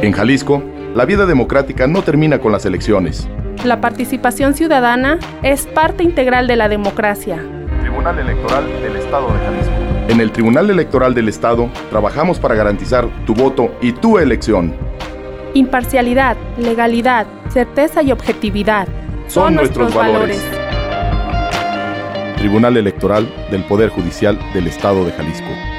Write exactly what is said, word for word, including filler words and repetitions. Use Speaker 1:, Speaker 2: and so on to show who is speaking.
Speaker 1: En Jalisco, la vida democrática no termina con las elecciones.
Speaker 2: La participación ciudadana es parte integral de la democracia.
Speaker 1: Tribunal Electoral del Estado de Jalisco. En el Tribunal Electoral del Estado trabajamos para garantizar tu voto y tu elección.
Speaker 2: Imparcialidad, legalidad, certeza y objetividad
Speaker 1: son, son nuestros, nuestros valores. valores. Tribunal Electoral del Poder Judicial del Estado de Jalisco.